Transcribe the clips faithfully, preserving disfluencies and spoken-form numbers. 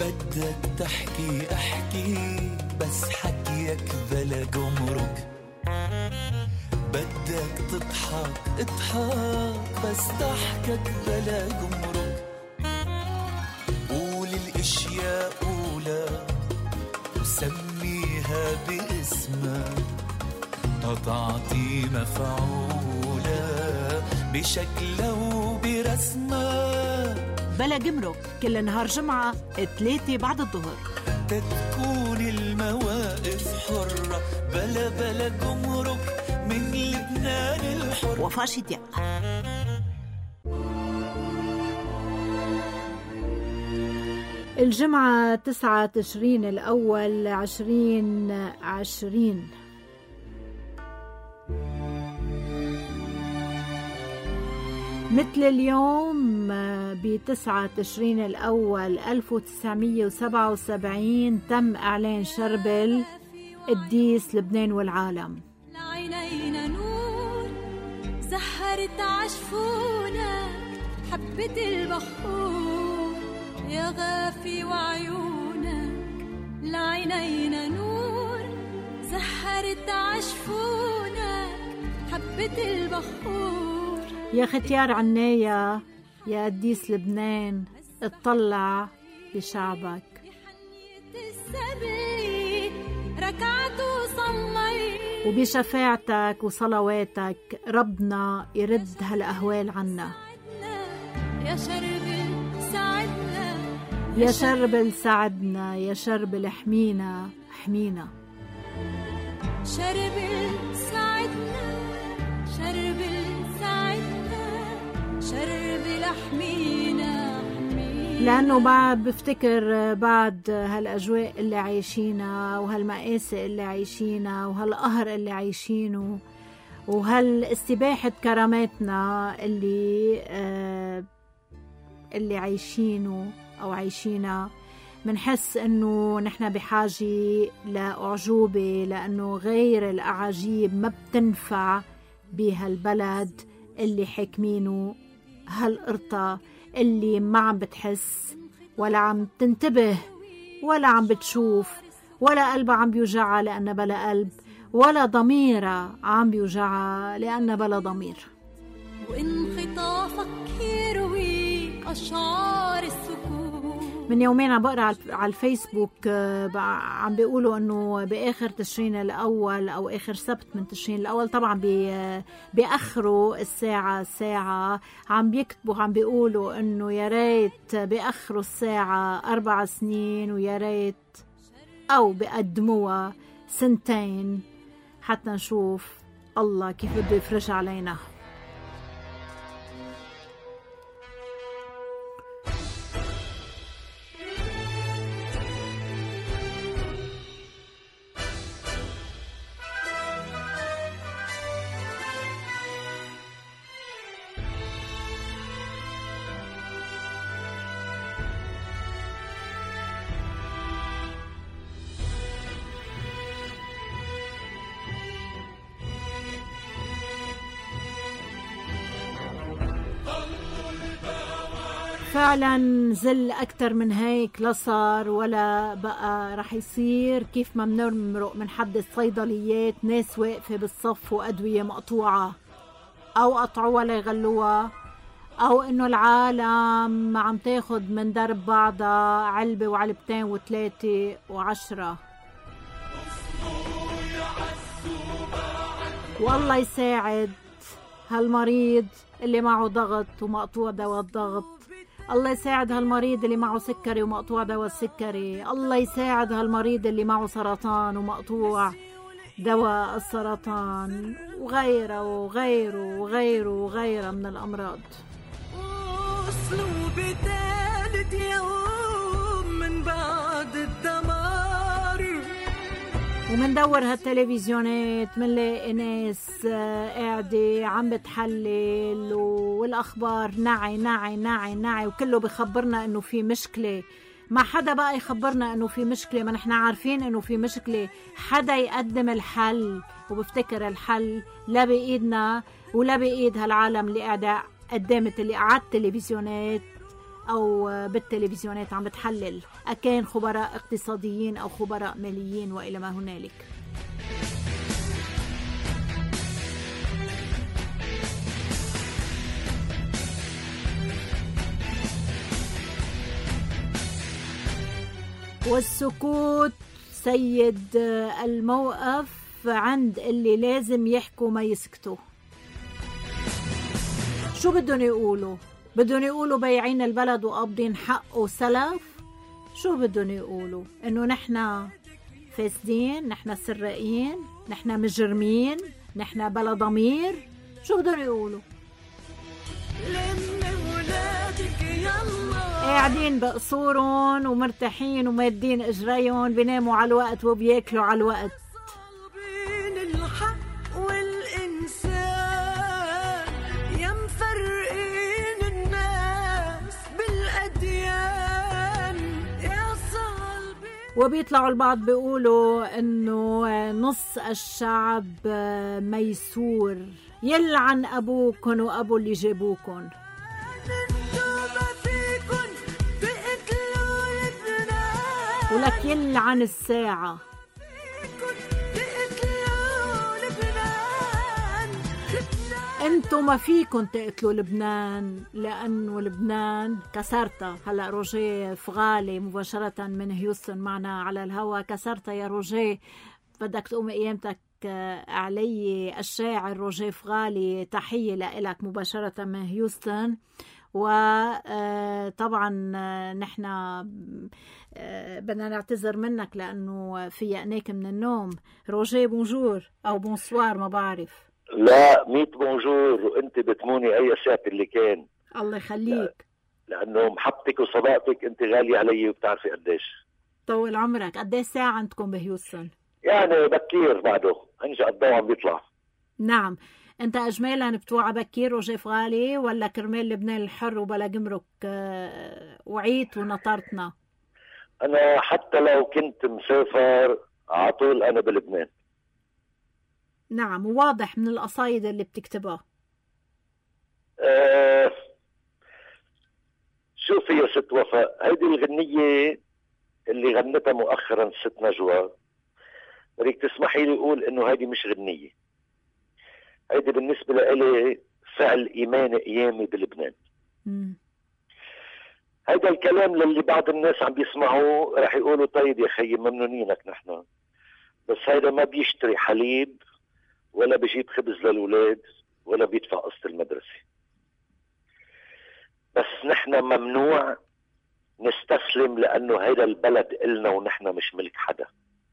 بدك تحكي احكي بس حكيك بلا جمرك، بدك تضحك اضحك بس ضحكك بلا جمرك، قول الاشياء قولها وسميها باسمها تعطي مفعولة بشكلها وبرسمها. بلا جمرك كل نهار جمعة ثلاثة بعد الظهر، تكون المواقف حرة بلا بلا جمرك من لبنان الحر. وفاء شتياء. الجمعة تسعة تشرين الأول عشرين عشرين. مثل اليوم بتسعة تشرين الأول ألف وتسعمية وسبعة وسبعين تم إعلان شربل قديس لبنان والعالم. لعينينا نور زهرت عشفونك حبة البخور يا غافي وعيونك، لعينينا نور زهرت عشفونك حبة البخور. يا ختيار عنايا يا قديس لبنان اطلع بشعبك، ركعت وصليت وبشفاعتك وصلواتك ربنا يرد هالأهوال عنا. يا شربل ساعدنا يا شربل ساعدنا يا شربل احمينا احمينا. شربل ساعدنا شربل ساعدنا شربل احمينا احمينا. لأنه بعد بفتكر بعد هالأجواء اللي عايشينها وهالمقاسي اللي عايشينها وهالقهر اللي عايشينه وهالاستباحة كراماتنا اللي آه اللي عايشينه أو عايشينها، منحس إنه نحن بحاجة لأعجوبة، لأنه غير الأعاجيب ما بتنفع بهالبلد اللي حاكمينه هالقرطة اللي ما عم بتحس ولا عم تنتبه ولا عم بتشوف ولا قلبها عم بيوجعها لأنها بلا قلب، ولا ضميرها عم بيوجعها لأنها بلا ضمير. وانخطافك يروي أشعار السكون. من يومين عم بقرأ على الفيسبوك عم بيقولوا أنه بآخر تشرين الأول أو آخر سبت من تشرين الأول، طبعا بيأخروا الساعة ساعة، عم بيكتبوا عم بيقولوا أنه يا ريت بيأخروا الساعة أربع سنين ويا ريت أو بيقدموها سنتين حتى نشوف الله كيف بده يفرج علينا. فعلا زل أكتر من هيك لا صار ولا بقى رح يصير. كيف ما بنمرق من حد الصيدليات ناس واقفة بالصف وأدوية مقطوعة أو قطعوها ليغلوها، أو إنه العالم عم تاخد من درب بعضها علبة وعلبتين وثلاثة وعشرة. والله يساعد هالمريض اللي معه ضغط ومقطوع دواء الضغط، الله يساعد هالمريض اللي معه سكري ومقطوع دواء السكري، الله يساعد هالمريض اللي معه سرطان ومقطوع دواء السرطان، وغيره وغيره وغيره وغيره من الأمراض. وصلوا بثالث يوم من بعد الدمار، ومندور هالتلفزيونات منلاقي ناس قاعدة عم بتحلل والأخبار نعي نعي نعي نعي وكله بخبرنا إنه في مشكلة. ما حدا بقى يخبرنا إنه في مشكلة، ما نحن عارفين إنه في مشكلة. حدا يقدم الحل وبفتكر الحل لا بإيدنا ولا بإيد هالعالم اللي قاعدة قدامت اللي قاعد تلفزيونات أو بالتلفزيونات عم بتحلل، أكان خبراء اقتصاديين أو خبراء ماليين وإلى ما هنالك. والسكوت سيد الموقف عند اللي لازم يحكوا ما يسكتوا. شو بدهم يقولوا؟ بدهم يقولوا بيعين البلد وقابضين حق وسلف؟ شو بدهم يقولوا؟ انه نحن فاسدين، نحن سرقين، نحن مجرمين، نحن بلا ضمير؟ شو بدهم يقولوا؟ قاعدين بقصورهم ومرتاحين ومادين اجريهم، بيناموا على الوقت وبياكلوا على الوقت. بين الحق والإنسان يا مفرقين الناس بالأديان يا صلبين. وبيطلعوا البعض بيقولوا انه نص الشعب ميسور، يلعن ابوكن وابو اللي جابوكن. ولك يلعن الساعة. انتو ما فيكن تقتلوا لبنان، لأنه لبنان كسرتها. هلأ روجيه فغالي مباشرة من هيوستن معنا على الهواء. كسرتها يا روجيه، بدك تقوم قيامتك علي. الشاعر روجيه فغالي، تحية لإلك مباشرة من هيوستن. وطبعا نحن بدنا نعتذر منك لأنه فيقناك من النوم. روجيه بونجور أو بونسوار ما بعرف. لا ميت بونجور، وانت بتموني اي ساعة اللي كان. الله يخليك. لأنه محبتك وصداقتك انت غالية علي وبتعرفي قديش. طول عمرك. قديش ساعة عندكم بهيوستن؟ يعني بكير بعده، انجا الضوء عم بيطلع. نعم. انت اجمالا بتوعى بكير روجيه فغالي، ولا كرمال لبنان الحر وبلا جمرك وعيت ونطرتنا؟ انا حتى لو كنت مسافر على طول انا بلبنان. نعم، وواضح من القصايد اللي بتكتبها. أه شوفي يا ست وفاء، هيدي الغنية اللي غنتها مؤخرا ست نجوى، بدك تسمحي لي اقول انه هيدي مش غنية، هيدي بالنسبة لإلي فعل إيمان قيامي بلبنان. مم. هيدا الكلام للي بعض الناس عم بيسمعوه رح يقولوا طيب يا خيي ممنونينك نحن، بس هيدا ما بيشتري حليب ولا بيجيب خبز للولاد ولا بيدفع قسط المدرسة. بس نحن ممنوع نستسلم، لأنه هيدا البلد إلنا ونحن مش ملك حدا،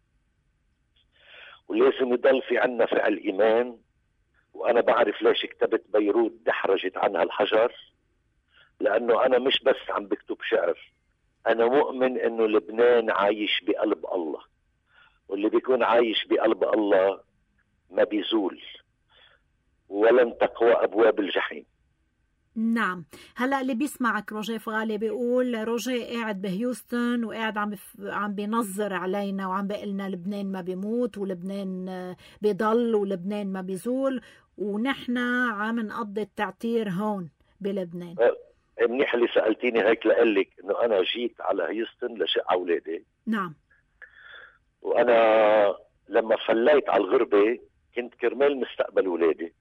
ولازم يضل في عنا فعل إيمان. وأنا بعرف ليش كتبت بيروت دحرجت عنها الحجر، لأنه أنا مش بس عم بكتب شعر، أنا مؤمن أنه لبنان عايش بقلب الله، واللي بيكون عايش بقلب الله ما بيزول، ولن تقوى أبواب الجحيم. نعم. هلا اللي بيسمعك روجيه فغالي بيقول روجيه قاعد بهيوستن وقاعد عم بف... عم بينظر علينا وعم بيقلنا لبنان ما بيموت ولبنان بيضل ولبنان ما بيزول، ونحن عم نقضي التعتير هون بلبنان. منيح اللي سألتيني هيك، لقلك انه انا جيت على هيوستن لشق اولادي. نعم. وانا لما فليت على الغربة كنت كرمال مستقبل اولادي،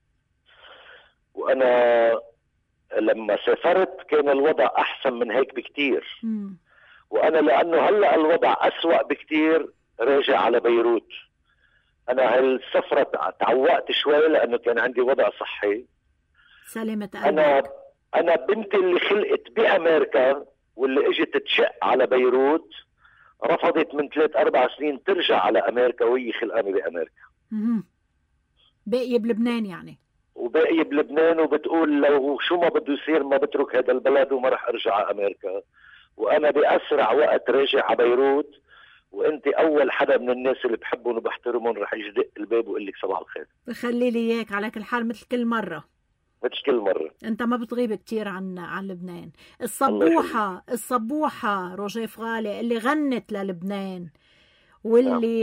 وانا لما سافرت كان الوضع احسن من هيك بكتير. م. وانا لانه هلا الوضع اسوأ بكتير راجع على بيروت. انا هالسفرة تعوقت شوي لانه كان عندي وضع صحي. سلامة قلبك. انا انا بنتي اللي خلقت بامريكا واللي اجت تشق على بيروت رفضت من ثلاث اربع سنين ترجع على امريكا وهي خلقانه بامريكا. امم باقيه بلبنان يعني. وباقيه بلبنان وبتقول لو شو ما بده يصير ما بترك هذا البلد وما رح ارجع على امريكا، وانا باسرع وقت راجع على بيروت، وانت اول حدا من الناس اللي بحبهم وبحترمهم رح يجدق الباب ويقول لك صباح الخير. بخلي لي اياك على كل حال مثل كل مره. مثل كل مره. انت ما بتغيب كتير عن عن لبنان. الصبوحه الصبوحه روجيه فغالي اللي غنت للبنان واللي نعم.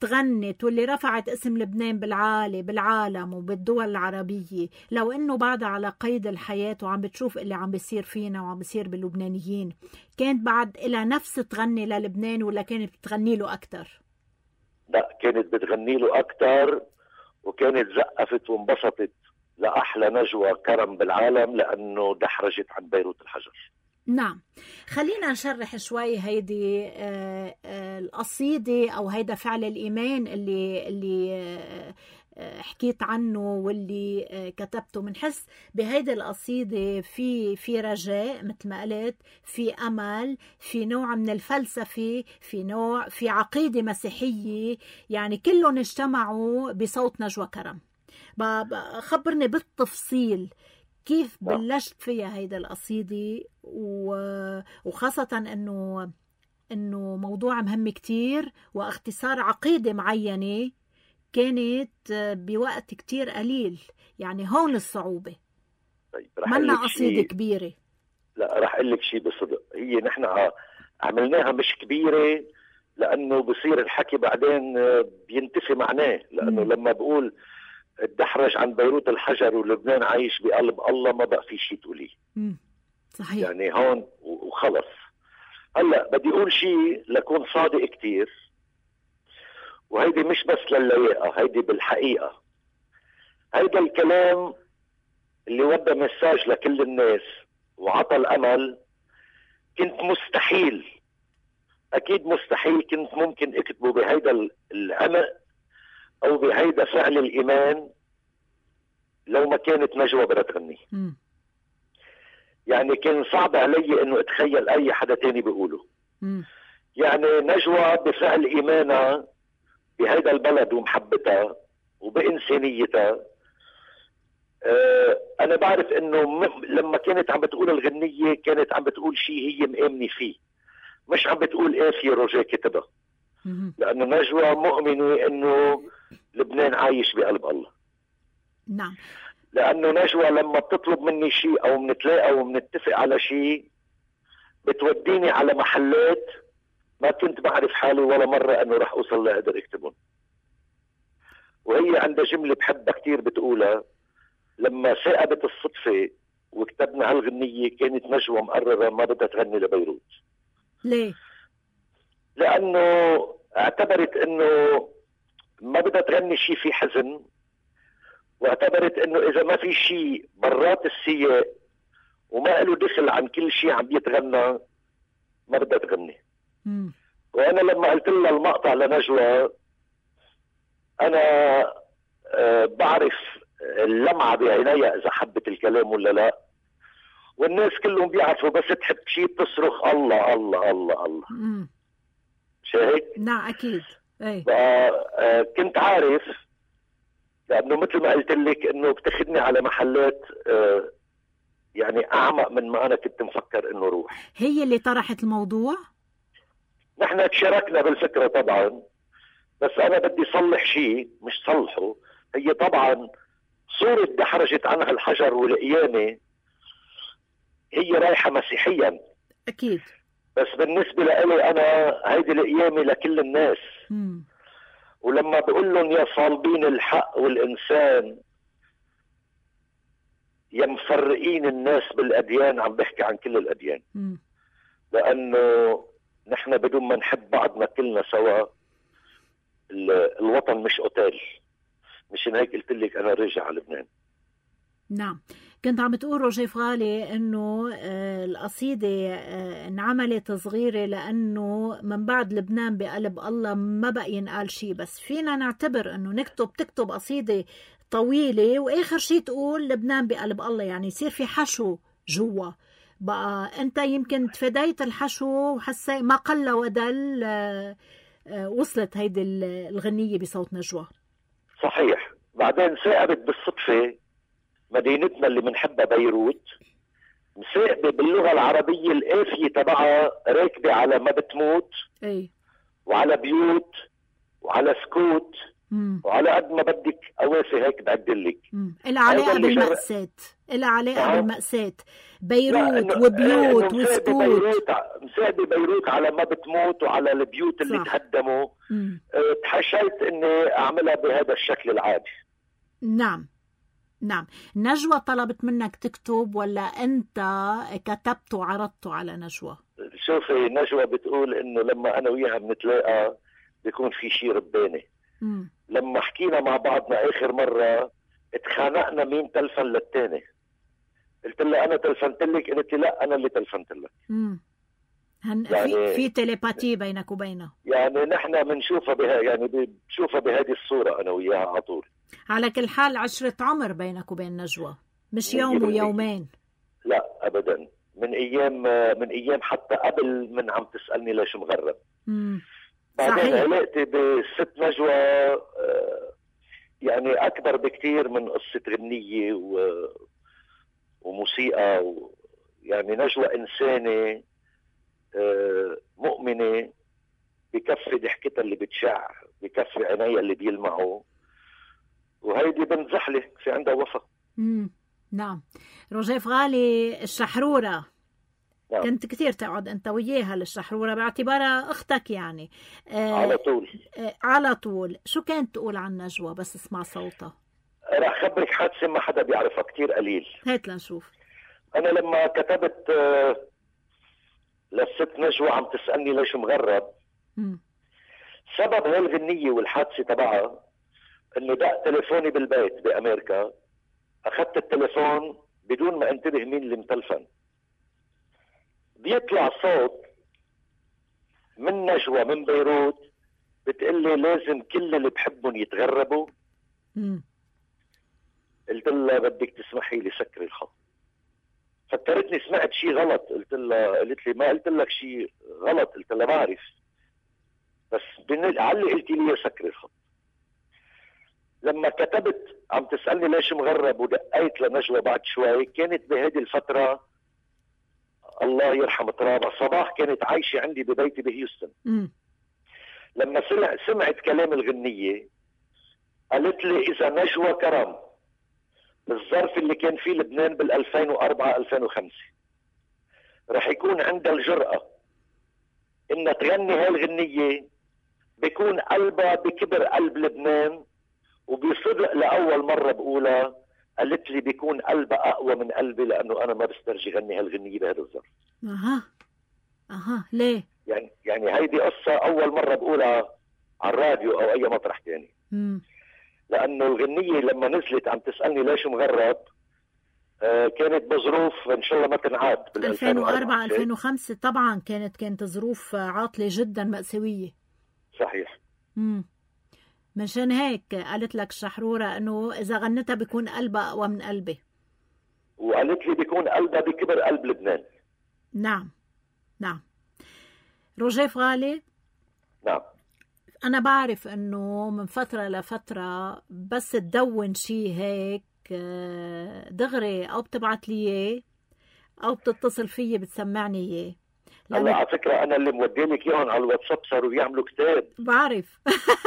تغنت واللي رفعت اسم لبنان بالعالي بالعالم وبالدول العربية، لو انه بعدها على قيد الحياة وعم بتشوف اللي عم بيصير فينا وعم بيصير باللبنانيين، كانت بعد إلى نفس تغني للبنان ولا كانت بتغني له أكتر؟ لا، كانت بتغني له أكتر، وكانت زقفت وانبسطت لأحلى نجوى كرم بالعالم لأنه دحرجت عن بيروت الحجر. نعم، خلينا نشرح شوي هيدي آه آه القصيدة أو هيدا فعل الإيمان اللي اللي آه آه حكيت عنه واللي آه كتبته. منحس بهيدي القصيدة في في رجاء مثل ما قلت، في أمل، في نوع من الفلسفة، في نوع في عقيدة مسيحية، يعني كلهم اجتمعوا بصوت نجوى كرم. خبرني بالتفصيل كيف بلشت فيها هيدا القصيدة، وخاصة انه انه موضوع مهم كتير واختصار عقيدة معينة كانت بوقت كتير قليل، يعني هون الصعوبة. طيب منا قصيدة كبيرة. لا، رح اقول لك شيء بصدق، هي نحن عملناها مش كبيرة لانه بصير الحكي بعدين بينتفي معناه، لانه م. لما بقول الدحرج عن بيروت الحجر ولبنان عايش بقلب الله ما بقى في شيء تقوليه. صحيح. يعني هون وخلص. هلا بدي اقول شيء لكون صادق كتير، وهيدي مش بس للياقة، هيدي بالحقيقة. هيدا الكلام اللي ودى مساج لكل الناس وعطى الامل، كنت مستحيل، اكيد مستحيل كنت ممكن اكتبه بهيدا العمق او بهيدا فعل الايمان لو ما كانت نجوى بدها تغني. يعني كان صعب علي انه اتخيل اي حدا تاني بيقوله. مم. يعني نجوى بفعل ايمانها بهيدا البلد ومحبتها وبانسانيتها. آه انا بعرف انه لما كانت عم بتقول الغنية كانت عم بتقول شيء هي مآمنة فيه، مش عم بتقول ايه في روجيه كتبها. لانه نجوى مؤمنة انه لبنان عايش بقلب الله. نعم. لانه نجوى لما بتطلب مني شيء او بنتلاقى وبنتفق على شيء بتوديني على محلات ما كنت بعرف حالي ولا مرة انه رح اوصل لاقدر اكتبهم. وهي عندها جملة بحبها كتير بتقولها، لما ثاقبت الصدفة وكتبنا هالغنية كانت نجوى مقررة ما بدها تغني لبيروت. ليه؟ لانه اعتبرت انه ما بدها تغني شيء في حزن، واعتبرت انه اذا ما في شيء برات السياق وما له دخل عن كل شيء عم بيتغنى ما بدها تغني. مم. وانا لما قلت لها المقطع لنجوى انا آه بعرف اللمعة بعينيها اذا حبت الكلام ولا لا، والناس كلهم بيعرفوا بس تحب شيء بتصرخ الله الله الله الله. مم. مش هيك؟ نعم اكيد. اي آه كنت عارف، لانه مثل ما قلت لك انه بتاخذني على محلات آه يعني اعمق من ما انا كنت مفكر انه روح. هي اللي طرحت الموضوع؟ نحن تشاركنا بالفكره طبعا، بس انا بدي صلح شيء مش صلحه. هي طبعا صورة دحرجت عنها الحجر والقيامة هي رايحة مسيحيا اكيد، بس بالنسبة لي انا هيدي القيامة لكل الناس. مم. ولما بقول لهم يا صالبين الحق والإنسان يا مفرقين الناس بالأديان، عم بحكي عن كل الأديان. م. لأنه نحن بدون ما نحب بعضنا كلنا سوا، الوطن مش أوتيل. مشان هيك قلت لك أنا راجع على لبنان. نعم، كنت عم تقول روجيه فغالي انه آه القصيده آه انعملت صغيره لانه من بعد لبنان بقلب الله ما بقى ينقال شيء، بس فينا نعتبر انه نكتب تكتب قصيده طويله واخر شيء تقول لبنان بقلب الله، يعني يصير في حشو جوا. بقى انت يمكن تفديت الحشو وحسي ما قل ودل آه آه وصلت هيدي الغنيه بصوت نجوى. صحيح. بعدين ثاقبت بالصدفه مدينتنا اللي بنحبها بيروت، مساقبة باللغة العربية القافية تبعها راكبة على ما بتموت. اي. وعلى بيوت وعلى سكوت. مم. وعلى قد ما بدك قوافي هيك بعدلك. مم. إلها علاقة هذا اللي جر- بالمأساة، إلها علاقة نعم. بالمأساة، لا، بيروت إنه- وبيوت إنه مساعدة وسكوت. بيروت مساعدة بيروت على ما بتموت وعلى البيوت اللي صح. تهدموا. مم. اه، تحشيت اني اعملها بهذا الشكل العادي. نعم نعم. نجوى طلبت منك تكتب ولا أنت كتبت وعرضته على نجوى؟ شوفي، نجوى بتقول انه لما انا وياها بنتلاقى بيكون في شيء رباني. مم. لما حكينا مع بعضنا اخر مرة اتخانقنا مين تلفن للتاني. قلت لها انا تلفنت لك، قالت لي لا انا اللي تلفنت لك. مم. هن يعني- في في تليباتي بينك وبينه. يعني نحن بنشوفها بها يعني بنشوفها بهذه الصورة انا وياها على طول. على كل حال عشرة عمر بينك وبين نجوى، مش مية يوم بالمية. ويومين. لا ابدا، من ايام من ايام حتى قبل من عم تسالني ليش مغرب. مم. بعدين صحيح. علاقتي بالست نجوى آه، يعني اكبر بكتير من قصه غنيه و... وموسيقى و... يعني نجوى انسانه آه، مؤمنه، بكفي ضحكتها اللي بتشع، بكفي عينيها اللي بيلمعوا، وهيدي بنت زحله في عندها وفا. مم. نعم. روجيف غالي، الشحرورة نعم. كنت كتير تقعد انت وياها للشحرورة باعتبارها اختك يعني. آه على طول. آه على طول. شو كانت تقول عن نجوى بس اسمع صوتها؟ راح خبرك حادثه ما حدا بيعرفها، كتير قليل. هات لنشوف. أنا لما كتبت آه، للست نجوى عم تسألني ليش مغرب، مم. سبب هالغنية والحادثة تبعها إنه دق تليفوني بالبيت بأمريكا. أخذت التليفون بدون ما انتبه مين اللي متلفن. بيطلع صوت من نجوى من بيروت بتقول لي لازم كل اللي بحبهم يتغربوا. مم. قلت لها بدك تسمحي لي سكري الخط. فكرتني سمعت شيء غلط. قلت لها، قالت لي ما قلت لك شيء غلط. قلت لها بعرف، بس علي قلتي لي سكري الخط. لما كتبت عم تسألني ليش مغرب ودقيت لنجوى بعد شوي، كانت بهذه الفترة الله يرحم ترابها صباح كانت عايشة عندي ببيتي بهيوستن. مم. لما سمع سمعت كلام الغنية قالت لي إذا نجوى كرم بالظرف اللي كان فيه لبنان بال ألفين وأربعة ألفين وخمسة رح يكون عندها الجرأة إنها تغني هالغنية، بيكون قلبها بكبر قلب لبنان، وبصدق لأول مرة بقولها. قالت لي بيكون قلبها أقوى من قلبي لأنه أنا ما بسترجي غني هالغنية بهذا الظرف. اها اها ليه؟ يعني يعني هيدي قصة أول مرة بقولها على الراديو أو أي مطرح تاني. مم. لأنه الغنية لما نزلت عم تسألني ليش مغرب آه كانت بظروف إن شاء الله ما تنعاد بال ألفين وأربعة ألفين وخمسة طبعا كانت كانت ظروف عاطلة جدا مأساوية. صحيح. امم مشان هيك قالت لك الشحرورة انه اذا غنتها بيكون قلبها اقوى من قلبي. وقالت لي بيكون قلبها بكبر قلب لبنان. نعم نعم. روجيف غالي، نعم. انا بعرف انه من فترة لفترة بس تدون شي هيك دغري او بتبعت لي اياه او بتتصل فيي بتسمعني اياه. هلا على فكرة أنا اللي مودي لك إياهم على الواتساب صاروا يعملوا كتاب. بعرف.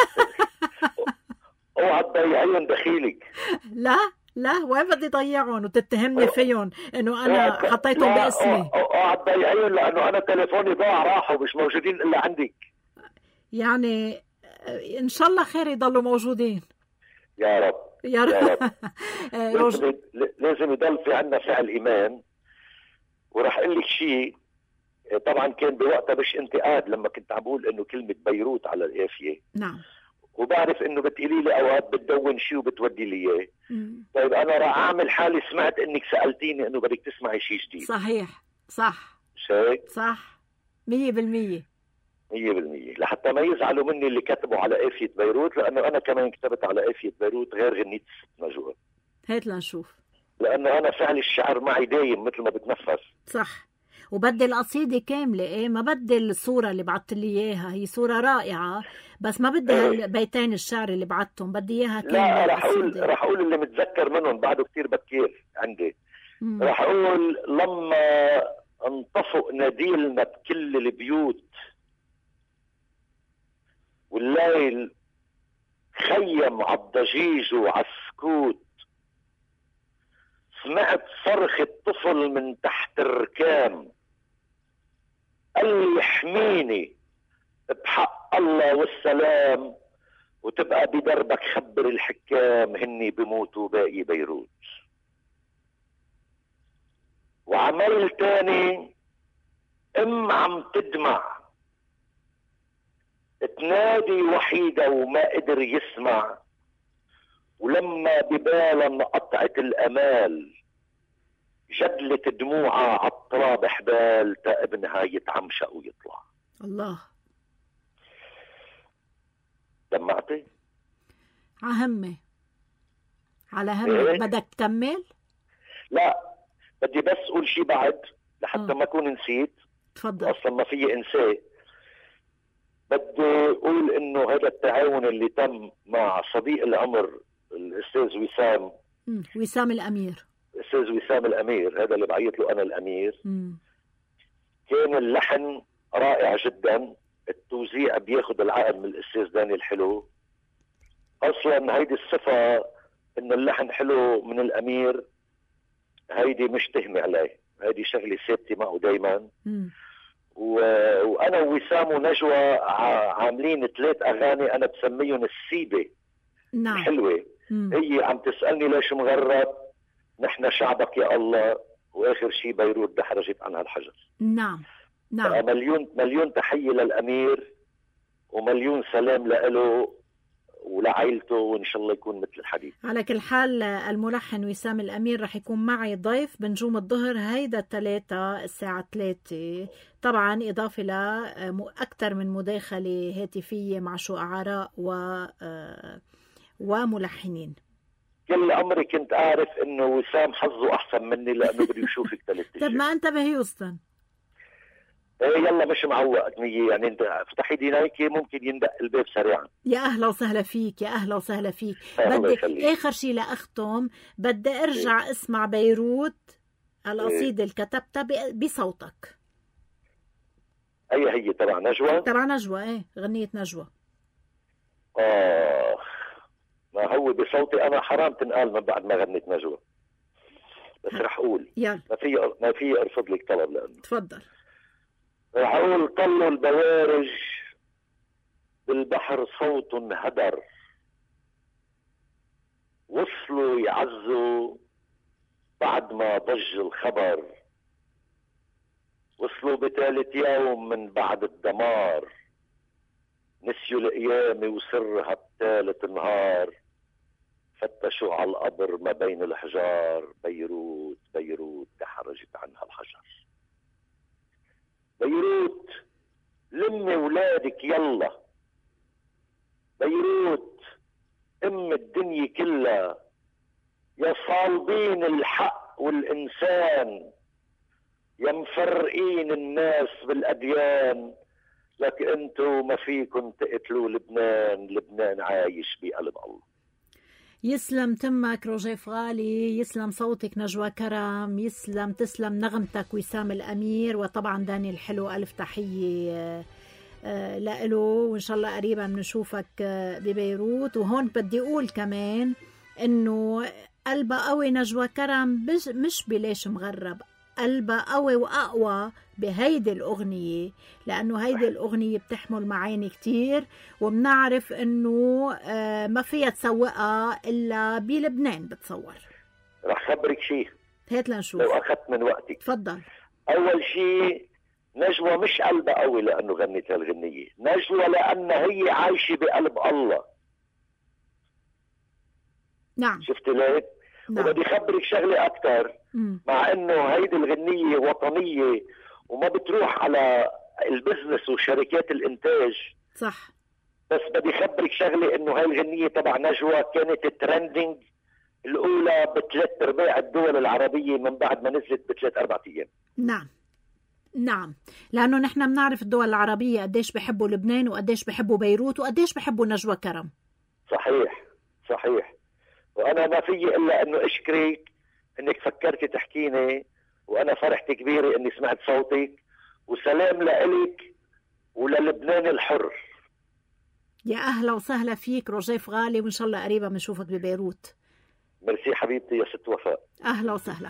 اوعى تضيعيهم دخيلك. لا لا، وين بدي ضيعهم وتتهمني فيهم انه انا حطيتهم لا، باسمي؟ اوعى تضيعيهم لانه انا تليفوني ضاع راحوا مش موجودين الا عندك. يعني ان شاء الله خير يضلوا موجودين يا رب يا رب, يا رب. روج... لازم لازم يضل في عندنا فعل ايمان. وراح اقول لك شيء، طبعا كان بوقتها مش انتقاد لما كنت عم بقول انه كلمه بيروت على القافيه. نعم. وبعرف انه بتقولي لي اوقات بتدون شيء وبتودي لي اياه. طيب انا راح اعمل حالي سمعت انك سالتيني انه بدك تسمعي شيء جديد. صحيح صح مش هيك؟ صح مية بالمية مية بالمية لحتى ما يزعلوا مني اللي كتبوا على قافية بيروت، لأنه أنا كمان كتبت على قافية بيروت غير غنية الست نجوى. هات لنشوف. لأنه أنا فعل الشعر معي دايم مثل ما بتنفس. صح. وبدي القصيدة كاملة، إيه ما بدي الصورة اللي بعت لي إياها، هي صورة رائعة بس ما بدي هالبيتين الشعر اللي بعتهم، بدي إياها كاملة. لا رح أقول رح أقول اللي متذكر منهم بعده كتير بكير عندي. مم. رح أقول لما انطفئ نديلنا بكل البيوت والليل خيم عالضجيج وعالسكوت، سمعت صرخة طفل من تحت الركام، قال لي يحميني بحق الله والسلام، وتبقى بدربك خبر الحكام هني بموتوا باقي بيروت. وعمل تاني، ام عم تدمع تنادي وحيدة وما قدر يسمع، ولما ببالا قطعت الامال جدلت دموعها عالتراب حبال تا ابنها يتعمشق ويطلع. الله. دمعتي؟ عهمة على همك. إيه؟ بدك تكمل؟ لا، بدي بس اقول شي بعد لحتى آه. ما اكون نسيت، تفضل. اصلا ما في انساه. بدي اقول انه هذا التعاون اللي تم مع صديق العمر الاستاذ وسام، مم. وسام الأمير. الاستاذ وسام الامير، هذا اللي بعيط له انا الامير. مم. كان اللحن رائع جدا، التوزيع بياخد العقل من الاستاذ داني الحلو. اصلا هيدي الصفة ان اللحن حلو من الامير، هيدي مش تهمة عليه، هيدي شغلة ثابتة معه دايما. مم. و... وانا ووسام ونجوى ع... عاملين ثلاث اغاني انا بسميهم السيبة نعم. الحلوة. مم. هي عم تسألني ليش مغرب، نحن شعبك يا الله، واخر شي بيروت دحرجت عنها الحجر. نعم نعم. مليون مليون تحية للامير، ومليون سلام لإله ولعائلته، وان شاء الله يكون مثل الحديث. على كل حال الملحن وسام الأمير رح يكون معي ضيف بنجوم الظهر هيدا الثلاثة الساعة ثلاثة، طبعا إضافة لأكثر من مداخلة هاتفية مع شعراء و وملحنين. كل عمري كنت أعرف إنه وسام حظه أحسن مني لأنه بده يشوفك ثلاث طب ما أنت بهيوستن. ايه يلا مش معوقك مية، يعني انت افتحي دينايكي ممكن يندق الباب سريعا. يا اهلا وسهلا فيك، يا اهلا وسهلا فيك. الله بدي يخليك. اخر شيء لاختم، بدي ارجع إيه. اسمع بيروت القصيده إيه. اللي كتبتها ب- بصوتك. اي هي تبع نجوى؟ تبع نجوى، ايه غنية نجوى. اه ما هو بصوتي انا حرام تنقال من بعد ما غنيت نجوى، بس رح اقول. يلا ما في ما في ارفض لك طلب لانه تفضل. رح اقول طلوا البوارج بالبحر صوت هدر، وصلوا يعزوا بعد ما ضج الخبر، وصلوا بثالث يوم من بعد الدمار، نسيوا القيامة وسرها بثالث نهار، فتشوا على القبر ما بين الحجار، بيروت بيروت تحرجت عنها الحجر. بيروت لمي ولادك يلا، بيروت ام الدنيا كلها، يا صالبين الحق والإنسان، يا مفرقين الناس بالأديان، لك انتو ما فيكم تقتلوا لبنان، لبنان عايش بقلب الله. يسلم تمك روجيف غالي، يسلم صوتك نجوى كرم، يسلم تسلم نغمتك وسام الأمير، وطبعا داني الحلو ألف تحية لإله، وإن شاء الله قريبا بنشوفك ببيروت. وهون بدي أقول كمان إنه قلبها قوي نجوى كرم، مش بليش مغرب، قلبها قوي وأقوى بهيدي الأغنية، لأنه هيدي الأغنية بتحمل معاني كتير، وبنعرف إنه ما فيها تسوقها إلا بلبنان. بتصور رح خبرك شيء هات لنشوف لو أخذت من وقتك. تفضل. أول شيء نجوى مش قلبها قوي لأنه غنيت هالغنية، نجوى لأن هي عايشة بقلب الله. نعم شفت ليه؟ نعم. وبدي خبرك شغلة أكتر، مم. مع إنه هيدي الغنية وطنية وما بتروح على البزنس وشركات الإنتاج، صح، بس بدي خبرك شغلة إنه هاي الغنية تبع نجوى كانت ترندنج الأولى بثلاث أرباع الدول العربية من بعد ما نزلت بثلاث أربع أيام. نعم نعم، لأنه نحن بنعرف الدول العربية قديش بحبوا لبنان وقديش بحبوا بيروت وقديش بحبوا نجوى كرم. صحيح صحيح، وأنا ما في إلا إنه أشكرك إنك فكرتي تحكيني، وأنا فرحت كبيرة إني سمعت صوتك، وسلام لإلك وللبنان الحر. يا أهلا وسهلا فيك رجيف غالي، وإن شاء الله قريبا بنشوفك ببيروت. ميرسي حبيبتي يا ست وفاء. أهلا وسهلا.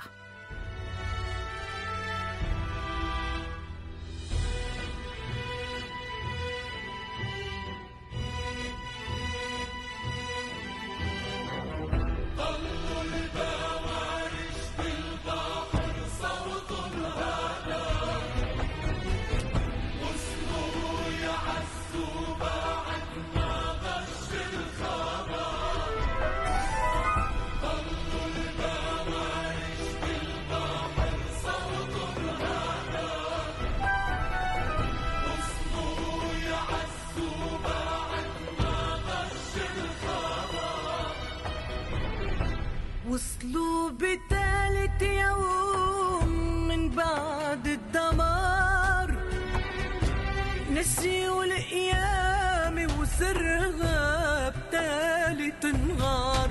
وصلوا بثالث يوم من بعد الدمار، نسيوا القيامة وسرها بثالث نهار.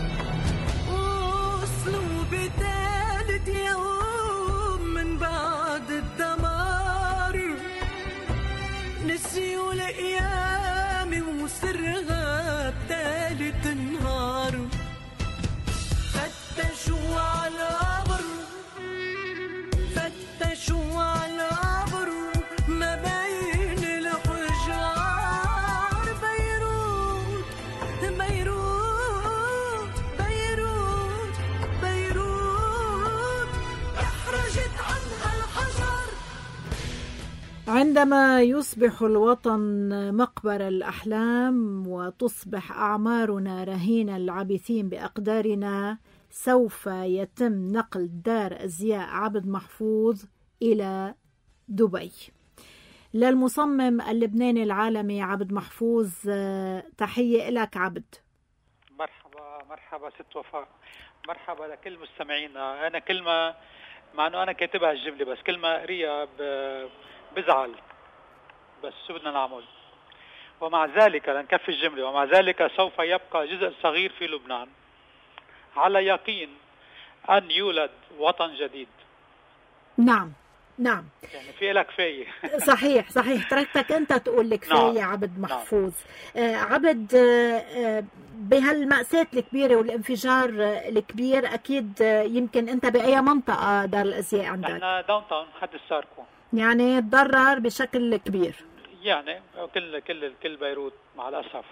وصلوا بثالث يوم من بعد الدمار، نسيوا القيامة وسرها بثالث نهار. فتشوا على القبر، فتشوا على القبر ما بين الحجار. بيروت بيروت بيروت بيروت احرجت عنها الحجر. عندما يصبح الوطن مقبر الأحلام وتصبح أعمارنا رهين العابثين بأقدارنا، سوف يتم نقل دار أزياء عبد محفوظ إلى دبي. للمصمم اللبناني العالمي عبد محفوظ، تحية لك عبد. مرحبا مرحبا ست وفاء، مرحبا لكل مستمعينا. أنا كلمة مع أنه أنا كاتبها الجملة، بس كلمة قرية بزعل، بس شو بدنا نعمل؟ ومع ذلك لنكفي الجملة، ومع ذلك سوف يبقى جزء صغير في لبنان على يقين أن يولد وطن جديد. نعم نعم، يعني في لك كفاية. صحيح صحيح، تركتك أنت تقول لك كفاية. نعم. عبد محفوظ. نعم. آه عبد، آه بهالمأساة الكبيرة والانفجار الكبير، أكيد آه يمكن أنت بأي منطقة دار الأزياء عندك؟ احنا داون تاون حد الساركو، يعني تضرر بشكل كبير. يعني كل كل كل بيروت مع الأسف.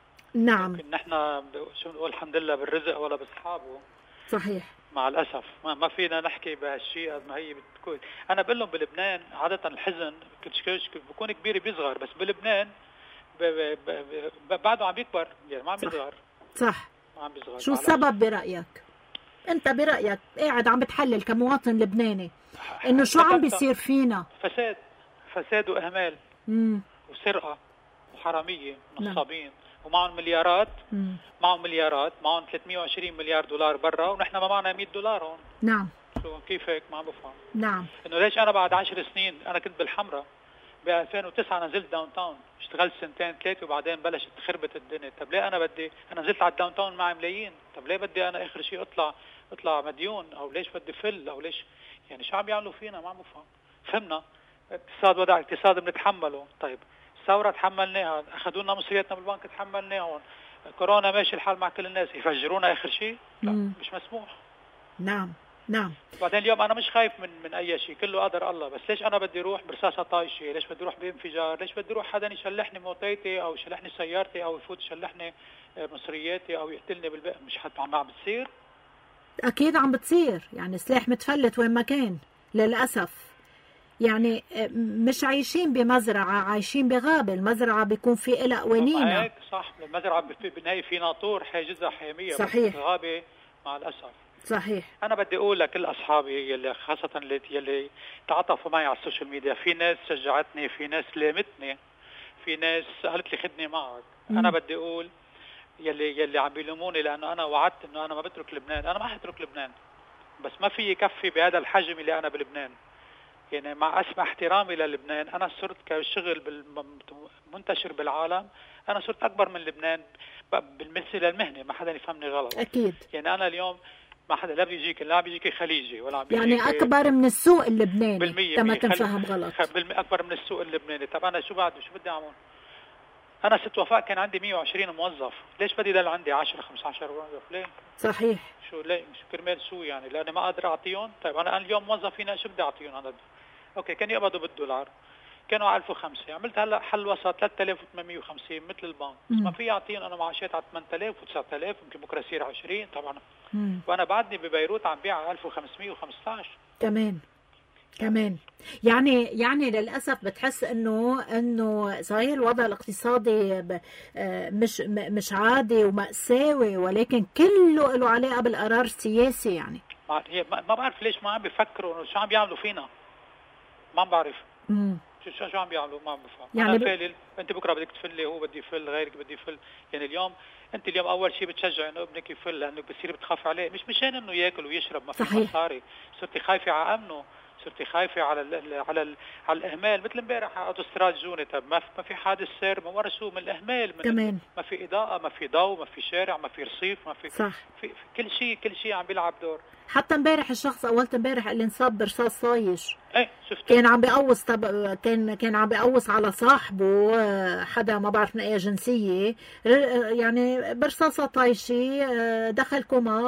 نعم. نحن شو نقول، الحمد لله بالرزق ولا باصحابه. صحيح. مع الاسف ما, ما فينا نحكي بهالشيء قد ما هي بتكون. انا بقول لهم بلبنان عاده الحزن بيكون كبير بيصغر، بس بلبنان ب ب ب بعده عم بيكبر، يعني ما عم بيصغر. صح. ما عم بيصغر. شو السبب برايك؟ انت برايك قاعد عم بتحلل كمواطن لبناني انه شو عم بيصير فينا؟ فساد فساد واهمال امم وسرقه وحراميه نصابين، ومعهم مليارات. مم. معهم مليارات، معهم ثلاثمية وعشرين مليار دولار برا، ونحن ما معنا مية دولار هون. نعم. شو كيف هيك؟ ما بفهم. نعم. انه ليش انا بعد عشر سنين، انا كنت بالحمراء ب ألفين وتسعة، نزلت داون تاون، اشتغلت سنتين ثلاثه وبعدين بلشت تخربت الدنيا. طب ليه انا بدي، انا نزلت على الداون تاون معي ملايين، طب ليه بدي انا اخر شيء اطلع اطلع مديون، او ليش بدي فل، او ليش يعني شو عم يعملوا فينا؟ ما عم بفهم. فهمنا اقتصاد وضع اقتصاد بنتحمله. طيب الثوره تحملناها، اخذوا لنا مصرياتنا بالبنك تحملناهم، كورونا ماشي الحال مع كل الناس، يفجرونا اخر شيء؟ لا مم. مش مسموح. نعم نعم. بعدين اليوم انا مش خايف من من اي شيء، كله قدر الله، بس ليش انا بدي اروح برصاصه طايشه؟ ليش بدي اروح بانفجار؟ ليش بدي اروح حدا يشلحني موتيتي، او يشلحني سيارتي، او يفوت يشلحني مصرياتي، او يقتلني بالبقى؟ مش حد عم بتصير؟ اكيد عم بتصير، يعني سلاح متفلت وين ما كان للاسف. يعني مش عايشين بمزرعة، عايشين بغابة. المزرعة بيكون في إلها قوانينها. هيك صح، المزرعة بالنهاية في ناطور حاجزها حامية. صحيح. الغابة مع الأسف. صحيح. أنا بدي أقول لكل أصحابي يلي خاصة اللي يلي تعاطفوا معي على السوشيال ميديا، في ناس شجعتني، في ناس لامتني، في ناس قالت لي خدني معك. م. أنا بدي أقول يلي يلي عم بيلوموني لأنه أنا وعدت إنه أنا ما بترك لبنان، أنا ما حترك لبنان، بس ما في يكفي بهذا الحجم اللي أنا بلبنان. يعني مع أسمى احترامي للبنان، أنا صرت كشغل منتشر بالعالم، أنا صرت أكبر من لبنان بالمثل للمهنة، ما حدا يفهمني غلط. أكيد. يعني أنا اليوم ما حدا لا بيجيك لا بيجيك خليجي ولا عم بيجيك، يعني أكبر من السوق اللبناني. بالمية تما تنفهم غلط. أكبر من السوق اللبناني. طب أنا شو بعد شو بدي أعمل؟ انا ست وفاء كان عندي مية وعشرين موظف، ليش بدي ضل عندي عشرة خمسة عشر موظف؟ ليه؟ صحيح. شو ليه؟ شو كرمال شو يعني؟ لاني ما قادر اعطيهم. طيب انا اليوم موظفين شو بدي اعطيهم انا؟ اوكي كانوا يقبضوا بالدولار، كانوا ألف وخمسة، عملت هلا حل وسط ثلاثة آلاف وثمانمية وخمسين مثل البنك، بس ما في اعطيهم انا معاشات على ثمانية آلاف وتسعة آلاف، يمكن بكره يصير عشرين طبعا. مم. وانا بعدني ببيروت عم بيع ألف وخمسمية وخمسطعش كمان كمان يعني يعني للاسف بتحس انه انه صحيح الوضع الاقتصادي ب- آه، مش م- مش عادي ومأساوي، ولكن كله له علاقه بالقرار السياسي يعني. ما هي ما ما بعرف ليش ما عم بيفكروا شو عم بيعملوا فينا، ما عم بعرف امم شو شو شو عم بيعملوا، ما عم بفهم. يعني انا ب- فالل، انت بكره بدك تفلي، هو بدي يفل، غيرك بدي يفل. يعني اليوم انت اليوم اول شيء بتشجع انه ابنك يفل لانه بتصير بتخاف عليه، مش مشان انه ياكل ويشرب ما في صحيح. مصاري، صرتي خايفه على امنه، صرتي خايفه على ال على ال على الاهمال. مثل امبارح على اوتوستراد جوني، طب ما في ما في حادث سير من ورا شو؟ من الاهمال، من كمان. ما في اضاءه، ما في ضوء، ما في شارع، ما في رصيف، ما في صح. في, في كل شيء كل شيء عم بيلعب دور. حتى امبارح الشخص اولت امبارح اللي انصاب برصاص صايش ايه شفت كان عم بيقوص طب... كان كان عم بيقوص على صاحبه، آه، حدا ما بعرف من اي جنسيه، ر- يعني برصاصه طايشه، آه، دخل كوما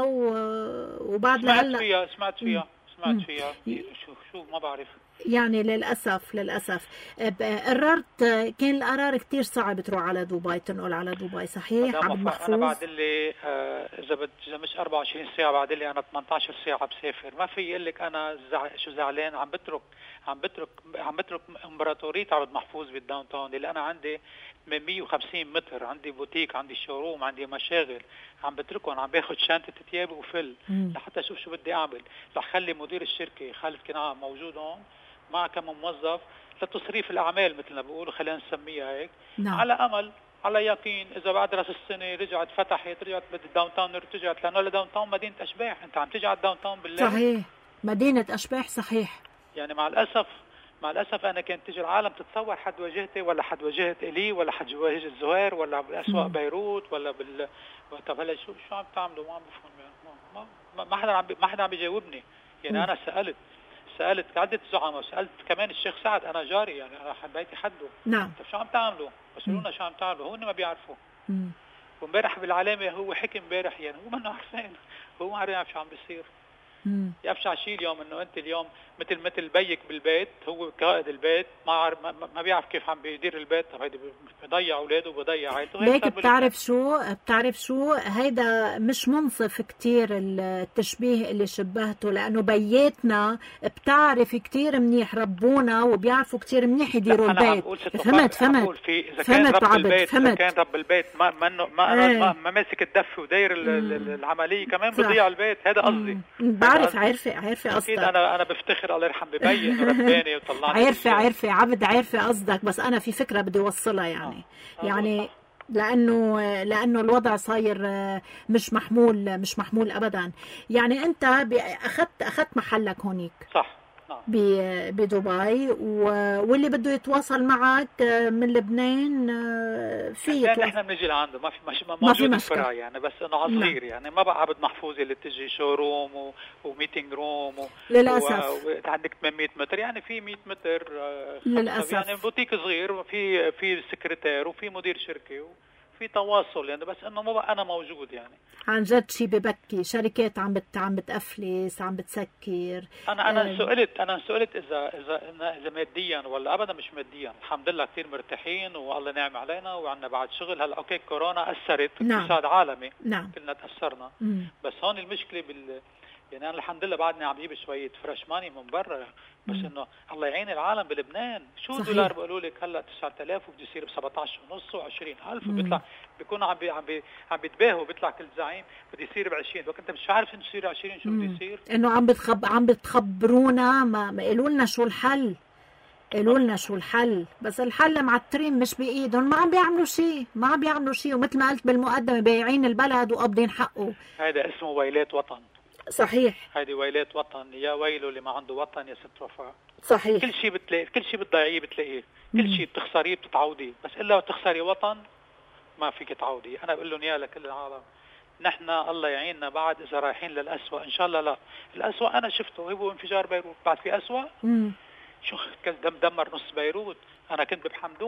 و- وبعد سمعت لهلا فيها سمعت فيها سمعت مم. فيها شو شو ما بعرف. يعني للأسف للأسف ب- قررت. كان القرار كتير صعب تروح على دبي، تنقل على دبي، صحيح مدام عبد وفاء، انا محفوظ؟ بعد لي آه، اذا بد اذا مش أربعة وعشرين ساعه، بعد لي انا ثمانية عشر ساعه بسافر. ما في يقول لك انا زع... شو زعلان، عم بترك عم بترك عم بترك امبراطوريه عبد محفوظ بالداون تاون، اللي انا عندي ثمانمية وخمسين متر، عندي بوتيك، عندي شوروم، عندي مشاغل، عم بتركهم، عم باخذ شنطه ثياب وفل مم. لحتى اشوف شو بدي اعمل. رح خلي مدير الشركه خالد كنعان موجود هون مع كم موظف لتصريف الاعمال مثل ما بيقولوا، خلينا نسميها هيك. نعم. على امل، على يقين، اذا بعد راس السنه رجعت فتحت، رجعت الداون تاون رجعت، لانه الداون تاون مدينه اشباح، انت عم تيجي على الداون تاون بالليل. صحيح مدينة أشباح، صحيح. يعني مع الاسف مع الاسف انا كانت تيجي العالم تتصور حد واجهتي ولا حد واجهت الي ولا حد واجهت زهير ولا بالاسواق مم. بيروت ولا بال. طب هلا شو شو عم تعملوا؟ ما عم بفهم يعني. ما ما, ما حدا عم بي... ما حدا عم بيجاوبني. يعني مم. انا سالت سالت عده زعماء، سالت كمان الشيخ سعد، انا جاري يعني انا بيتي حده. نعم. طب شو عم تعملوا؟ بسألونا شو عم تعملوا، هون ما بيعرفوا. مم. وامبارح بالعلامه هو حكي امبارح، يعني هو ما عارفين، هو ما عارف شو عم بيصير. مم. يبشع شيء اليوم انه انت اليوم مثل مثل بيك بالبيت، هو قائد البيت، ما عارف ما, ما بيعرف كيف عم بيدير البيت. طب هيدي بضيع اولاده وبضيع عائلته. هيك ليك صار بلبنان. بتعرف شو بتعرف شو هيدا مش منصف كتير التشبيه اللي شبهته، لأنه بياتنا بتعرف كتير منيح ربونا وبيعرفوا كتير منيح يديروا لا، أنا عم البيت. بقول ست فهمت وفاء، عم فهمت بقول في اذا كان فهمت رب عبد، البيت اذا فهمت. كان رب البيت ما ما ما, ايه. ما, ما ماسك الدف وداير ال- ال- العمليه، كمان صح. بضيع البيت. هذا قصدي. مم. هذا بعرف، قصدي. عارفة عارفة اكيد قصدك. انا انا بفتخر الله يرحم ببي انه رباني وطلعني. عارفة عارفة عبد، عارفة قصدك، بس أنا في فكرة بدي أوصلها يعني. آه. يعني صح. لأنه لأنه الوضع صاير مش محمول مش محمول أبدا. يعني أنت أخذت أخذت محلك هونيك صح. نعم. ب- بدبي، و- واللي بده يتواصل معك من لبنان في يعني يتواصل. احنا بنجي لعنده، ما في مش ما موجود في مشكلة. الفرع يعني، بس انه على صغير يعني، ما بقى عبد محفوظ اللي تجي شوروم و... وميتنج روم و... للأسف. و... عندك ثمانمية متر، يعني في مية متر آه، للأسف. يعني بوتيك صغير، في في سكرتير وفي مدير شركه وفي تواصل يعني، بس انه ما بقى انا موجود يعني. عن جد شيء ببكي، شركات عم بت عم بتأفلس، عم بتسكر. انا انا آه. سئلت انا سئلت اذا اذا اذا ماديا ولا ابدا مش ماديا. الحمد لله كثير مرتاحين والله نعم علينا وعندنا بعد شغل. هلا اوكي كورونا اثرت، نعم. اقتصاد عالمي، نعم. كلنا تاثرنا. مم. بس هون المشكله بال يعني انا الحمد لله بعدني عم بجيب شويه فريش ماني من برا، بس انه الله يعين العالم بلبنان. شو صحيح. دولار بيقولوا لك هلا تسعة آلاف وبده يصير ب سبعة عشر ونص و20000 وبيطلع بيكونوا عم بي عم بي عم بيتباهوا، بيطلع كل زعيم بده يصير ب عشرين، وقت انت مش عارف انه يصير عشرين شو بده يصير. انه عم بتخب عم بتخبرونا، ما, ما قالوا لنا شو الحل، قالوا لنا شو الحل، بس الحل معترين مش بايدهم، ما عم بيعملوا شيء ما عم بيعملوا شيء ومثل ما قلت بالمقدمه بايعين البلد وقابضين حقه. هذا اسمه ويلات وطن. صحيح. هذه ويلات وطن، يا ويله اللي ما عنده وطن يا ست وفاء. صحيح. كل شيء بتلاقي، كل شيء بتضيعيه بتلاقيه، كل شيء بتخسريه بتتعوديه، بس الا بتخسري وطن ما فيك تعوديه. انا بقول لهم يا لكل العالم، نحن الله يعيننا بعد اذا رايحين للأسوأ ان شاء الله. لا الأسوأ انا شفته، هو انفجار بيروت، بعد في أسوأ. امم شو دم دمر نص بيروت. انا كنت بحمدون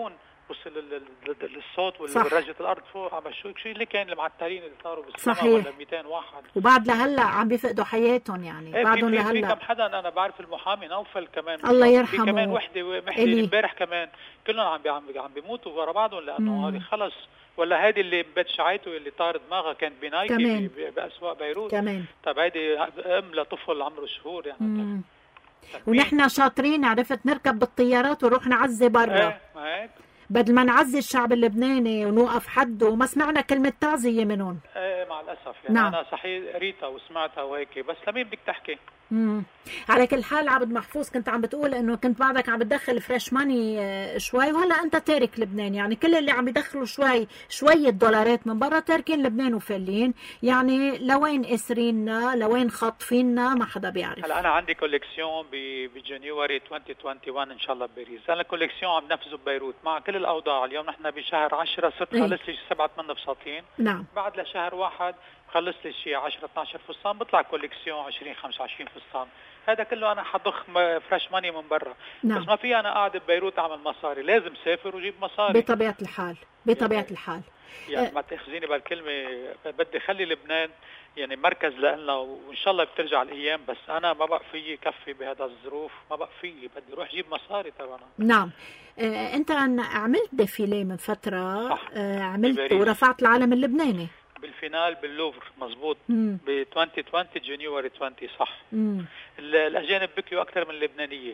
وصل ال- ال- الصوت صح. والرجة الارض فوق. عم شو شو اللي كان المعترين اللي صاروا بالسما صحيح. ولا مئتين واحد. وبعد لهلا عم بيفقدوا حياتهم يعني ايه بعدهم في في, في لهلا. كم حدا انا بعرف المحامي نوفل كمان الله في يرحمه. كمان وحده محدي إلي. امبارح كمان كلهم عم بي- عم بي- عم بيموتوا ورا بعضهم لانه مم. هذه خلص. ولا هيدي اللي بتشعيته اللي طار دماغها كانت بنايكي كمان. ب- ب- باسواق بيروت. كمان. طيب هيدي ام لطفل عمره شهور يعني. مم. طيب مين؟ ونحن شاطرين عرفت نركب بالطيارات ونروح نعزي برا ايه ما هيك. بدل ما نعزي الشعب اللبناني ونوقف حده وما سمعنا كلمة تعزية منهم. ايه مع الاسف يعني نعم. انا صحيح قريتها وسمعتها وهيك بس لمين بدك تحكي؟ مم. على كل حال عبد محفوظ كنت عم بتقول انه كنت بعدك عم بتدخل فريش ماني آه، شوي وهلا انت تارك لبنان يعني كل اللي عم يدخلوا شوي شوية دولارات من برا تاركين لبنان وفالين يعني لوين اسريننا لوين خاطفيننا ما حدا بيعرف. هلا انا عندي كوليكسيون بجانيوري ألفين وواحد وعشرين ان شاء الله بباريس. انا الكوليكسيون عم نفذه ببيروت مع كل الاوضاع. اليوم نحن بشهر عشرة صرت إيه. خلص لي سبعة ثمان بساطين. نعم. بعد لشهر واحد خلص لي شيء عشرة اثناشر فستان بيطلع كوليكسيون عشرين خمسة وعشرين فستان. هذا كله انا حضخ م- فريش ماني من برا. نعم. بس ما في انا قاعد ببيروت اعمل مصاري. لازم سافر وجيب مصاري. بطبيعة الحال بطبيعة يعني- الحال. يعني ما تاخذيني بالكلمه بدي خلي لبنان يعني مركز لنا وان شاء الله بترجع الايام. بس انا ما بقى في كفي بهذا الظروف. ما بقى في بدي اروح جيب مصاري تبعنا. نعم. آه، انت عن- عملت ديفيلي من فترة. صح. آه، عملت بباريس. ورفعت العلم اللبناني. بالفينال باللوفر مزبوط مم. ب ألفين وعشرين جانيوري عشرين صح. مم. ال- الاجانب بكيوا اكثر من اللبنانيه.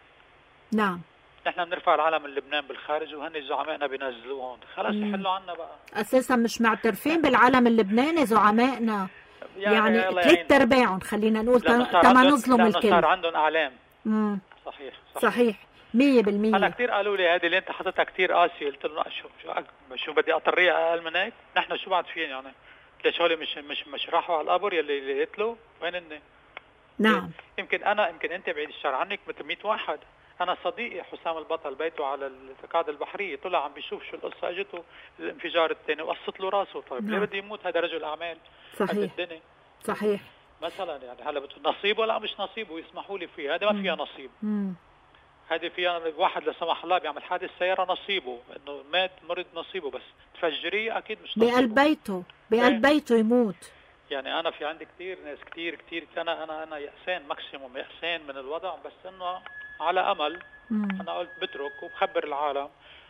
نعم. نحن بنرفع العلم من لبنان بالخارج وهن زعمائنا بينزلوهم. خلص مم. يحلوا عنا بقى. اساسا مش معترفين بالعلم اللبناني زعمائنا يعني الله ثلاث يعيننا. ارباعهم خلينا نقول لأنه صار تما عندهم- نظلم لأنه صار الكل. عندهم اعلام. مم. صحيح صحيح, صحيح مية هلا بالمية. كثير قالوا لي هذه اللي انت حطيتها كثير قاسيه. قلت له لا، شو شو أك- شو بدي اطريها اقل من هيك. نحن شو بعد فين يعني؟ ليش هول مش مش مش راحوا على القبر يلي اللي قتلوا؟ وين هن؟ نعم. يمكن انا يمكن انت بعيد الشر عنك مثل مئة واحد. انا صديقي حسام البطل بيته على القاعده البحريه طلع عم بيشوف شو القصه. اجته الانفجار الثاني وقصت له راسه. طيب ليه نعم. بده يموت هذا رجل اعمال قد صحيح الدنيا صحيح. مثلا؟ يعني هلا بده نصيبه لا مش نصيبه يسمحوا لي فيه. هذا ما فيها نصيب. مم. هذه فيها واحد لا سمح الله بيعمل حادث سياره نصيبه انه مات مرض نصيبه. بس تفجريه اكيد مش نصيبه. بقلب بيته بقلب بيته يموت. يعني انا في عندي كثير ناس كثير كثير انا انا انا يأسان ماكسيموم يأسان من الوضع. بس انه على امل مم. انا قلت بترك وبخبر العالم.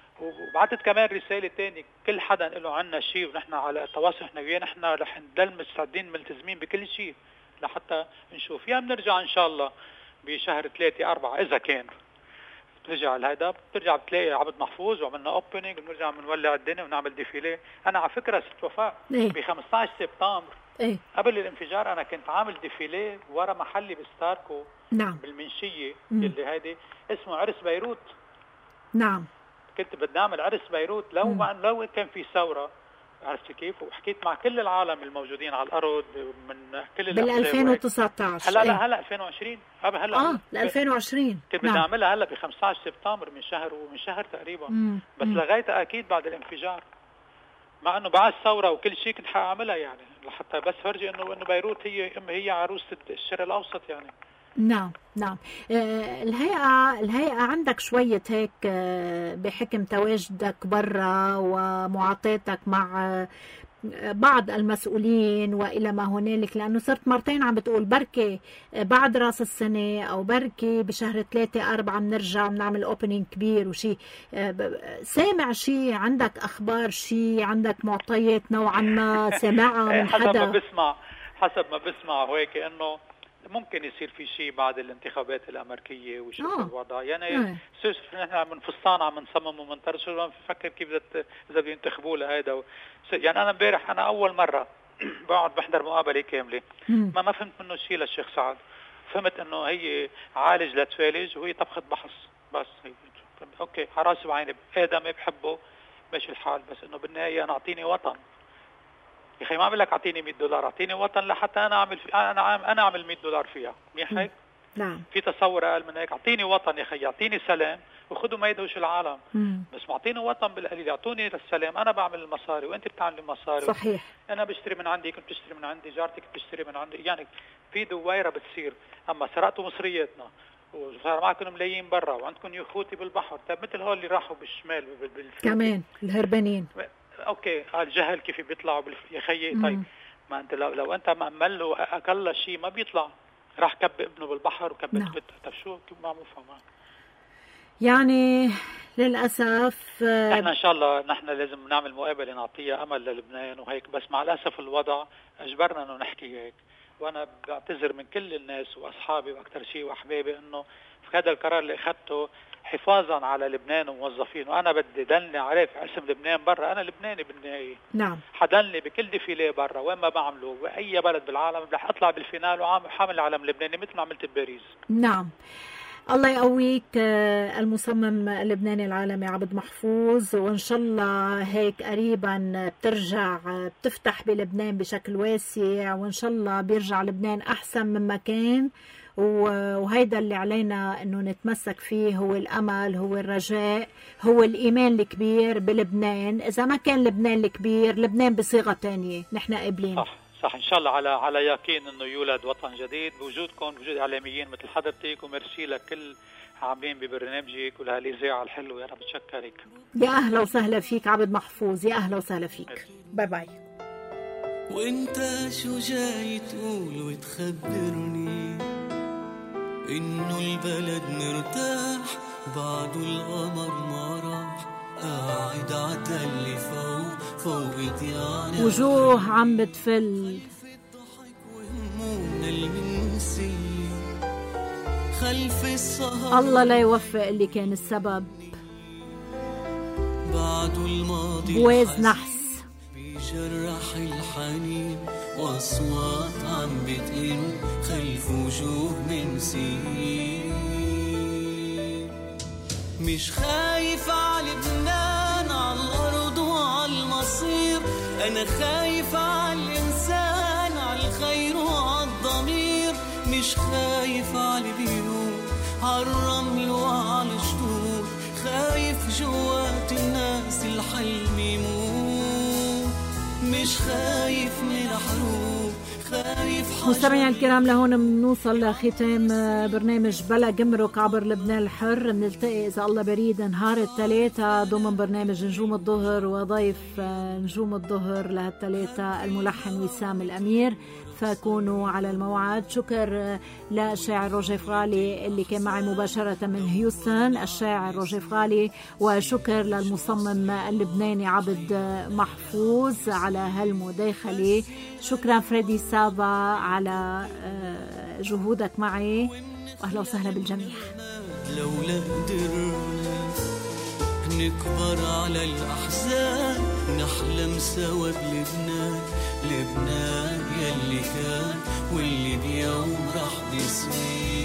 وبعثت كمان رساله ثانيه كل حدا له عنا شيء ونحن على تواصل احنا وياه. نحن رح نضل مستعدين ملتزمين بكل شيء لحتى نشوف يا بنرجع ان شاء الله بشهر ثلاثة أربعة إذا كان بترجع الهيدا بترجع بتلاقي عبد محفوظ وعملنا اوبننج ونرجع بنولع الدنيا ونعمل ديفيلي. انا على فكره ست وفاء إيه. ب خمسة عشر سبتمبر ايه. قبل الانفجار انا كنت عامل ديفيلي ورا محلي بستاركو نعم. بالمنشيه مم. اللي هيدي اسمه عرس بيروت. نعم. كنت بدي اعمل عرس بيروت لو مم. ما لو كان في ثوره. عرفت كيف؟ وحكيت مع كل العالم الموجودين على الارض من كل بال ألفين وتسعة عشر. هلا إيه. لا هلا ألفين وعشرين قبل هلا اه ل ألفين وعشرين. كنت بدي نعم. اعملها هلا ب خمسة عشر سبتمبر من شهر ومن شهر تقريبا. مم. بس مم. لغايتها اكيد بعد الانفجار. مع انه بعد الثوره وكل شيء كنت حاعملها يعني لحتى بس فرجي انه انه بيروت هي ام هي عروسه الشرق الاوسط يعني. نعم نعم. آه، الهيئة الهيئة عندك شوية هيك آه، بحكم تواجدك برا ومعاطاتك مع آه، بعض المسؤولين وإلى ما هنالك لأنه صرت مرتين عم بتقول بركي بعد راس السنة أو بركي بشهر ثلاثة أربعة بنرجع بنعمل أوبننج كبير وشي. سامع شي؟ عندك أخبار شي؟ عندك معطيات نوعا ما سامعها من حسب ما حدا؟ بسمع حسب ما بسمع هيك انه ممكن يصير في شيء بعد الانتخابات الامريكيه وشوف آه. الوضع يعني. آه. سوس نحن من فستان عم نصمم ومنطر شو عم بفكر كيف بدت اذا بينتخبوا لهيدا و... يعني انا امبارح انا اول مره بقعد بحضر مقابله كامله مم. ما ما فهمت منه شيء للشيخ سعد. فهمت انه هي عالج لتفالج وهي طبخه بحص بس. هي اوكي على راسي وعيني ادم بحبه ماشي الحال. بس انه بالنهايه انا اعطيني وطن يا اخي. ما عم لك اعطيني مئة دولار اعطيني وطن لحتى انا اعمل في... انا عام... انا اعمل مئة دولار فيها. منيح هيك؟ نعم. في تصور اقل من هيك؟ اعطيني وطن يا اخي اعطيني سلام وخذوا ما يدوش العالم. مم. بس معطيني وطن بالقليل. اعطوني السلام. انا بعمل المصاري وانت بتعمل المصاري. صحيح. انا بشتري من عندي كنت بشتري من عندي جارتك بتشتري من عندي يعني في دويره بتصير. اما سرقتوا مصرياتنا وصار معكم ملايين برا وعندكم يخوتي بالبحر. طيب مثل هول اللي راحوا بالشمال بالفلوكي كمان الهربانين. اوكي الجهل كيف بيطلعوا بالف... يا خيي. طيب ما انت لو, لو انت مأمل له اقل شيء ما بيطلع، راح كب ابنه بالبحر وكب نعم. بنته. طيب شو ما مفهوم يعني للأسف. احنا ان شاء الله نحن لازم نعمل مقابله نعطيها امل للبنان وهيك، بس مع الاسف الوضع اجبرنا انه نحكي هيك. وانا بعتذر من كل الناس واصحابي واكثر شيء واحبابي انه في هذا القرار اللي اخذته حفاظا على لبنان وموظفين. وانا بدي دلني عارف اسم لبنان برا، انا لبناني بالنهايه. نعم. حدلني بكل ديفيليه برا وين ما بعمله باي بلد بالعالم رح اطلع بالفينال وعامل حامل علم لبناني مثل ما عملت بباريس. نعم. الله يقويك المصمم اللبناني العالمي عبد محفوظ، وإن شاء الله هيك قريبا بترجع بتفتح بلبنان بشكل واسع، وإن شاء الله بيرجع لبنان أحسن مما كان. وهيدا اللي علينا انه نتمسك فيه، هو الامل، هو الرجاء، هو الايمان الكبير بلبنان. اذا ما كان لبنان الكبير، لبنان بصيغه تانية نحن قابلين. صح صح. ان شاء الله على على يقين انه يولد وطن جديد بوجودكم، بوجود اعلاميين مثل حضرتك، وميرسي لكل عاملين ببرنامجك ولهالاذاعه الحلوه. يا رب بتشكرك. يا اهلا وسهلا فيك عبد محفوظ، يا اهلا وسهلا فيك. باي باي. وانت شو جاي تقول وتخبرني إنه البلد مرتاح بعد القمر ما راح، قاعد عتلي فوق فوقت يعني وجوه عم بتفل وهمومنا المنسي خلف السهر. الله لا يوفق اللي كان السبب بعد الماضي بواز نحس بيجرح الحنين، واصوات عم بتقل خلف وجوه منسي. مش خايف على لبنان، على الارض وعلى المصير، انا خايف على الانسان، على الخير وعلى الضمير. مش خايف على بيوت، على الرمل وعلى الشطوط، خايف جوات الناس الحلم يموت. مش خايف من حروب، خايف. مستمعينا الكرام، لهون بنوصل لختام برنامج بلا جمرك عبر لبنان الحر. بنلتقي إذا الله بريد نهار الثلاثاء ضمن برنامج نجوم الظهر، وضيف نجوم الظهر لهالثلاثاء الملحن وسام الأمير، فكونوا على الموعد. شكر للشاعر روجي فغالي اللي كان معي مباشرة من هيوستن، الشاعر روجي فغالي، وشكر للمصمم اللبناني عبد محفوظ على هالمداخلة. شكرا فريدي سابا على جهودك معي، وأهلا وسهلا بالجميع. لولا قدرنا نكبر على الأحزان، نحلم سوا بلبنان، لبنان يلي كان واللي بيوم رح بيصير.